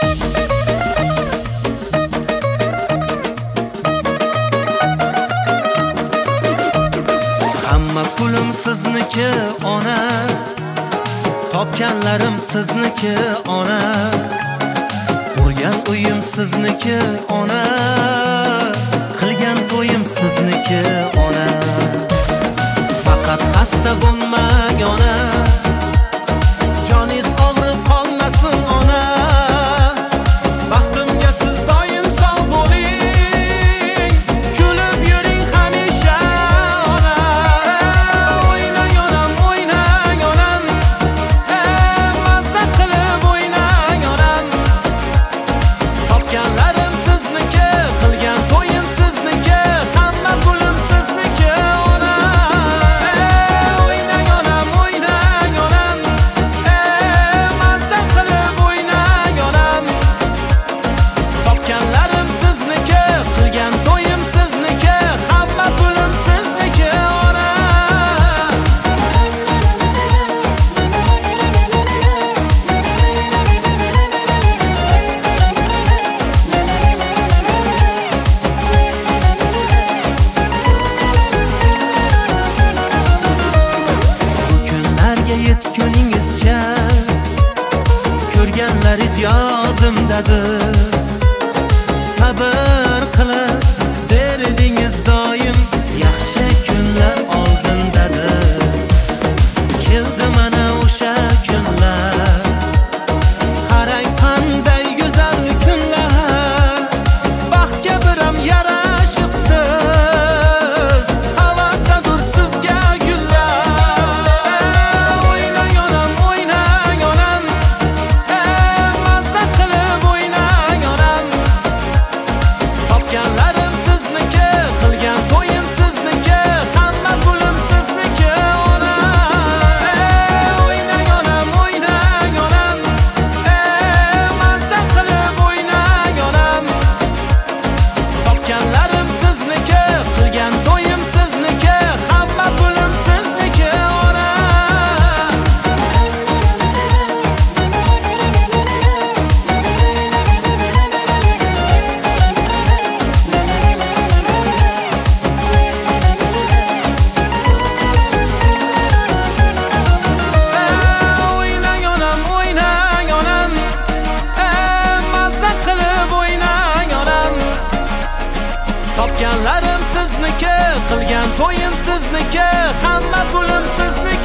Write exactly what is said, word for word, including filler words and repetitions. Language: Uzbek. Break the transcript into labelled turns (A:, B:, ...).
A: Hamma pulim sizniki ona, topganlarim sizniki ona, qurgan uyim sizniki ona, qilgan to'yim sizniki ona. Faqat xasta bo'lmang ona, joningiz og'rib qolmasin ona. Baxtimga siz doim sog' bo'ling, kulib yuring hamisha ona. O'ynang onam, o'ynang onam, mazza qilib o'ynang onam. Topganlarim sizniki, qilgan to'yim sizniki, hamma pulim sizniki ona. O'ynang onam, o'ynang onam, mazza qilib o'ynang onam. Topganlarim sizniki, qilgan to'yim sizniki, hamma pulim sizniki ona. Bu kunlarga yetguningizcha ko'rganlaringiz yodimdadir. Sabr qilib berdingiz doim, yaxshi kunlar oldindadir. Keldi mana o'sha kunlar, qarang qanday go'zal kunlar. Baxtga biram yarashibsiz, havasdadir sizga gullar. O'ynang onam, o'ynang onam, mazza qilib o'ynang onam. Topganlarim sizniki, qilgan to'yim sizniki, hamma pulim sizniki ona. O'ynang onam, o'ynang onam, mazza qilib o'ynang onam. Topganlarim sizniki, qilgan to'yim sizniki, hamma pulim sizniki ona. O'ynang onam, o'ynang onam, mazza qilib o'ynang onam. Topganlarim sizniki, qilgan to'yim sizniki, hamma pulim sizniki.